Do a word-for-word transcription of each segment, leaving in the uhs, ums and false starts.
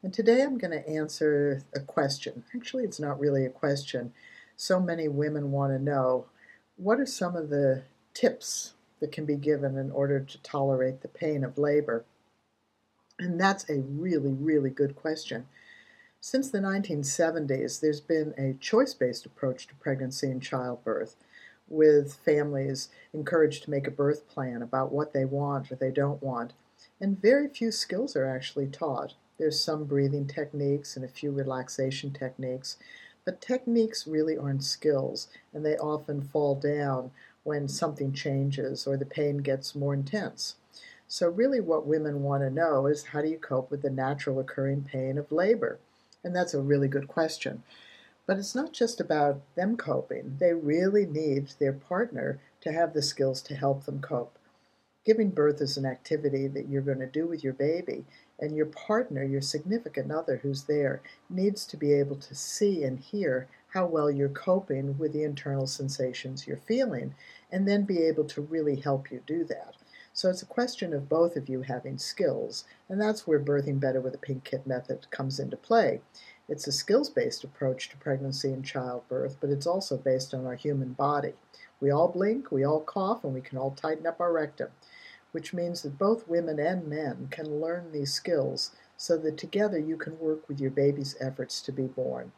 And today I'm going to answer a question. Actually, it's not really a question. So many women want to know, what are some of the tips that can be given in order to tolerate the pain of labor? And that's a really, really good question. Since the nineteen seventies, there's been a choice-based approach to pregnancy and childbirth, with families encouraged to make a birth plan about what they want or they don't want. And very few skills are actually taught. There's some breathing techniques and a few relaxation techniques, but techniques really aren't skills, and they often fall down when something changes or the pain gets more intense. So really what women want to know is, how do you cope with the natural occurring pain of labor? And that's a really good question. But it's not just about them coping. They really need their partner to have the skills to help them cope. Giving birth is an activity that you're going to do with your baby, and your partner, your significant other who's there, needs to be able to see and hear how well you're coping with the internal sensations you're feeling, and then be able to really help you do that. So it's a question of both of you having skills, and that's where Birthing Better with a Pink Kit method comes into play. It's a skills-based approach to pregnancy and childbirth, but it's also based on our human body. We all blink, we all cough, and we can all tighten up our rectum, which means that both women and men can learn these skills so that together you can work with your baby's efforts to be born.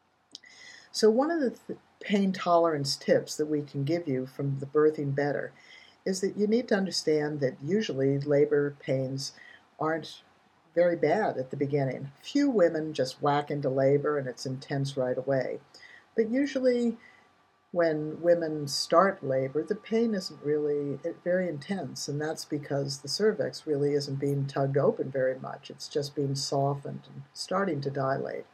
So one of the th- pain tolerance tips that we can give you from the Birthing Better is that you need to understand that usually labor pains aren't very bad at the beginning. Few women just whack into labor and it's intense right away. But usually when women start labor, the pain isn't really very intense, and that's because the cervix really isn't being tugged open very much. It's just being softened and starting to dilate.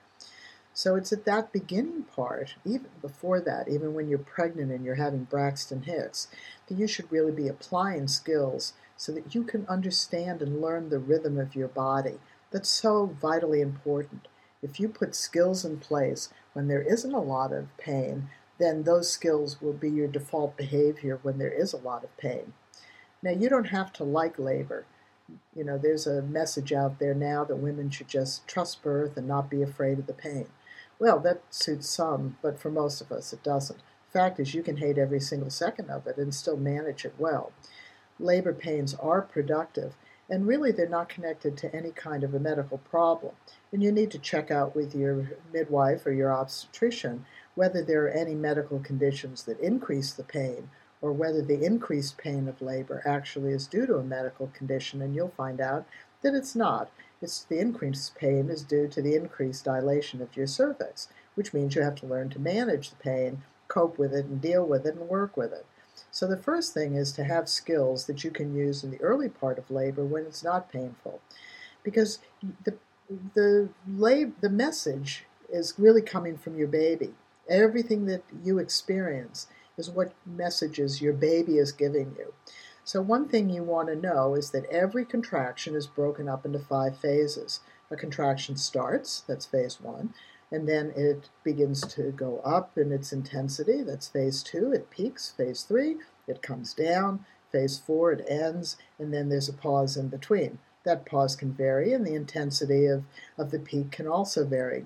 So it's at that beginning part, even before that, even when you're pregnant and you're having Braxton Hicks, that you should really be applying skills so that you can understand and learn the rhythm of your body. That's so vitally important. If you put skills in place when there isn't a lot of pain, then those skills will be your default behavior when there is a lot of pain. Now, you don't have to like labor. You know, there's a message out there now that women should just trust birth and not be afraid of the pain. Well, that suits some, but for most of us it doesn't. The fact is, you can hate every single second of it and still manage it well. Labor pains are productive, and really they're not connected to any kind of a medical problem. And you need to check out with your midwife or your obstetrician whether there are any medical conditions that increase the pain, or whether the increased pain of labor actually is due to a medical condition, and you'll find out that it's not. It's the increased pain is due to the increased dilation of your cervix, which means you have to learn to manage the pain, cope with it, and deal with it, and work with it. So the first thing is to have skills that you can use in the early part of labor when it's not painful, because the the lab, the message is really coming from your baby. Everything that you experience is what messages your baby is giving you. So one thing you want to know is that every contraction is broken up into five phases. A contraction starts, that's phase one, and then it begins to go up in its intensity, that's phase two, it peaks, phase three, it comes down, phase four, it ends, and then there's a pause in between. That pause can vary, and the intensity of, of the peak can also vary.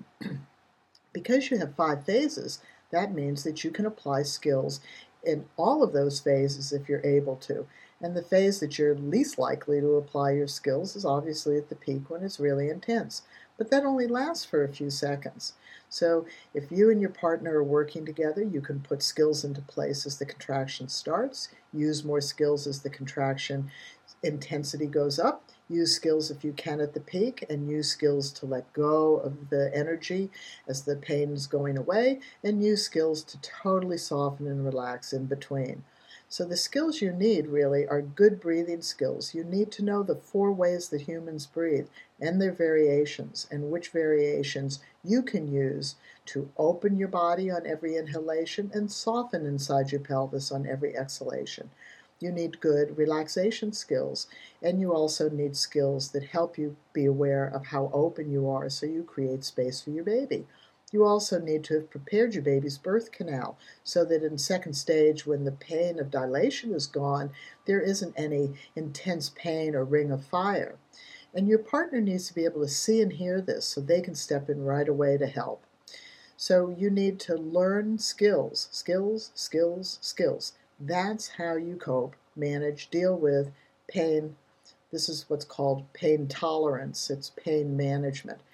Because you have five phases, that means that you can apply skills in all of those phases if you're able to. And the phase that you're least likely to apply your skills is obviously at the peak when it's really intense. But that only lasts for a few seconds. So if you and your partner are working together, you can put skills into place as the contraction starts, use more skills as the contraction intensity goes up, use skills if you can at the peak, and use skills to let go of the energy as the pain is going away, and use skills to totally soften and relax in between. So the skills you need really are good breathing skills. You need to know the four ways that humans breathe and their variations, and which variations you can use to open your body on every inhalation and soften inside your pelvis on every exhalation. You need good relaxation skills, and you also need skills that help you be aware of how open you are so you create space for your baby. You also need to have prepared your baby's birth canal so that in second stage, when the pain of dilation is gone, there isn't any intense pain or ring of fire. And your partner needs to be able to see and hear this so they can step in right away to help. So you need to learn skills, skills, skills, skills. That's how you cope, manage, deal with pain. This is what's called pain tolerance. It's pain management.